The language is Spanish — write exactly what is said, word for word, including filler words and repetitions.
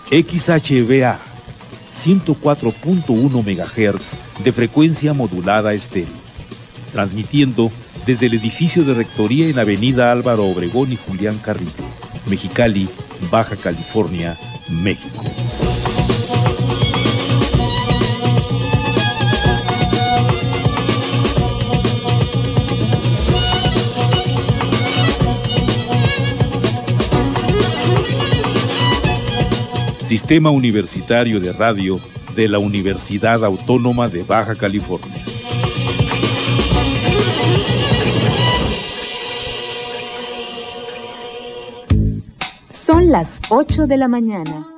X H V A, ciento cuatro punto uno megahertz de frecuencia modulada estéreo, transmitiendo desde el edificio de rectoría en Avenida Álvaro Obregón y Julián Carrillo, Mexicali, Baja California, México. Sistema Universitario de Radio de la Universidad Autónoma de Baja California. Son las ocho de la mañana.